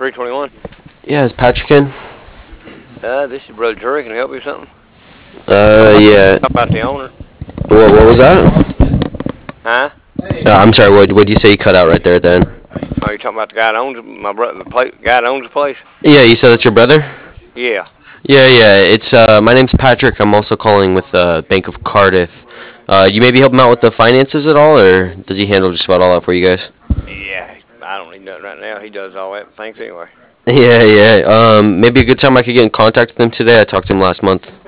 321. Yeah, is Patrick in? This is Brother Drury. Can I help you with something? Yeah. Talk about the owner. What was that? Huh? I'm sorry. What you say? You cut out right there at the end. Are you talking about the guy that owns my brother? The guy that owns the place? Yeah, you said that's your brother. Yeah. Yeah. It's my name's Patrick. I'm also calling with Bank of Cardiff. You maybe help him out with the finances at all, or does he handle just about all that for you guys? Yeah. I don't need nothing right now. He does all that. Thanks anyway. Yeah. Maybe a good time I could get in contact with him today. I talked to him last month.